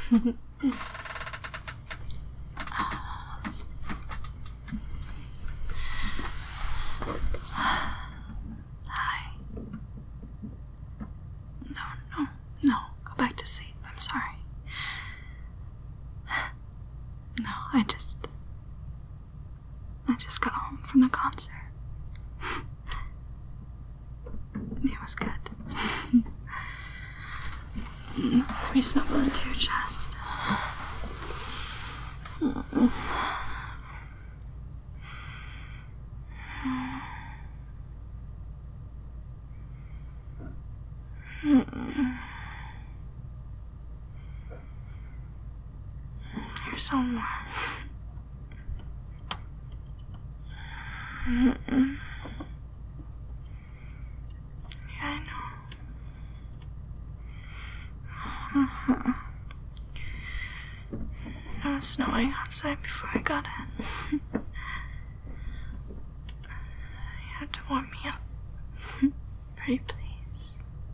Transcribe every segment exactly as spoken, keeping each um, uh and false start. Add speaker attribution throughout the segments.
Speaker 1: Hi. No, no, no. Go back to sleep. I'm sorry. No, I just... I just got home from the concert. It was good. Let me snuggle into your chest. You're so warm. Yeah, I know. It was snowing outside before I got in. You had to warm me up. Pretty please.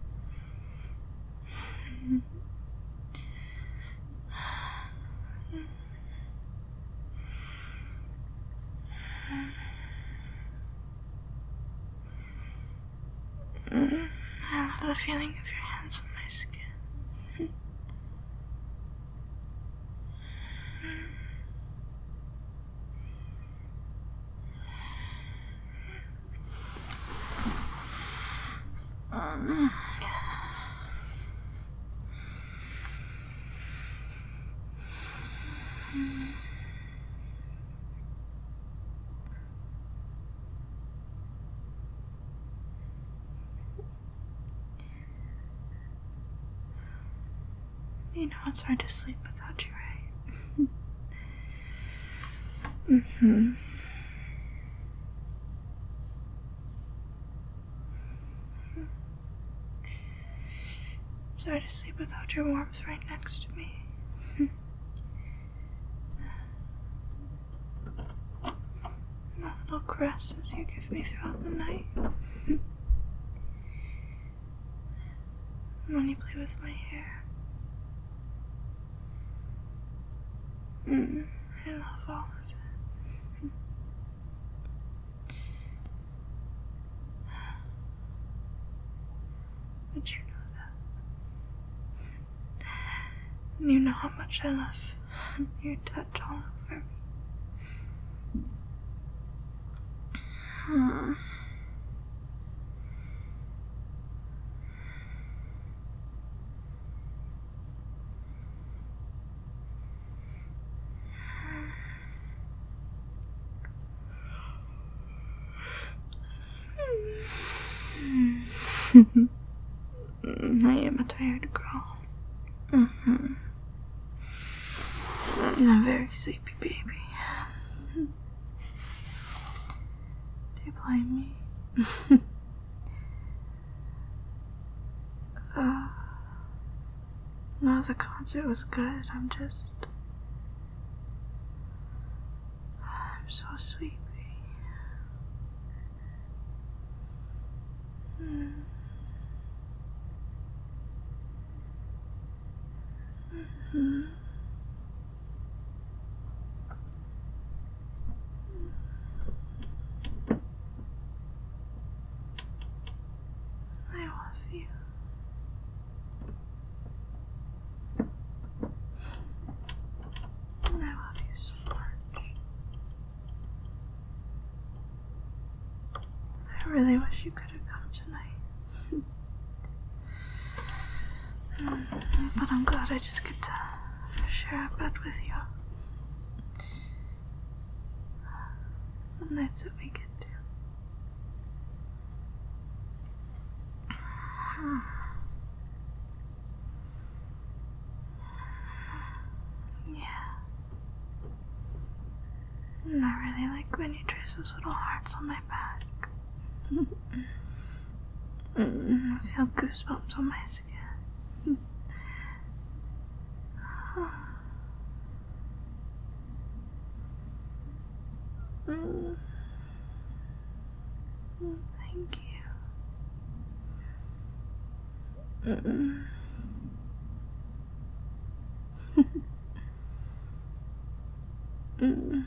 Speaker 1: I love the feeling of your hands on my skin. Um, you know it's hard to sleep without you, right? Mm-hmm. It's hard to sleep without your warmth right next to me. The little caresses you give me throughout the night. When you play with my hair. Mm, I love all of it. But you know that. You know how much I love your touch all over me. Hmm. I am a tired girl. Mm-hmm. I'm a very sleepy baby. Do you blame me? uh, no, the concert was good. I'm just... I'm so sleepy. Mm. Mm-hmm. I love you. I love you so much. I really wish you could have come tonight. But I'm glad I just get to share a bed with you. The nights that we get to. Yeah. And I really like when you trace those little hearts on my back. I feel goosebumps on my skin. Thank you. Mm.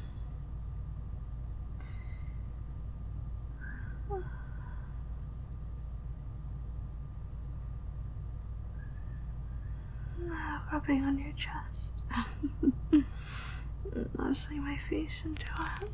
Speaker 1: Uh, rubbing on your chest. Nuzzling my face into it.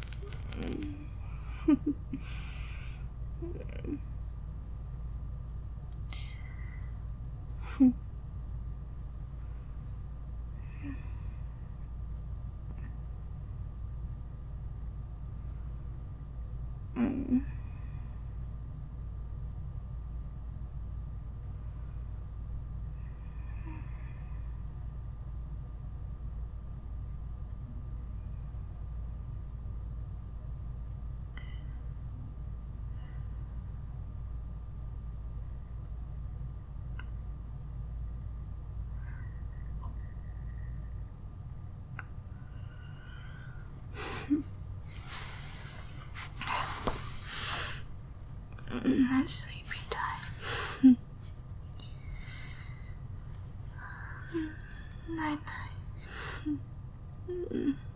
Speaker 1: Mm. That's sleepy time. Night night.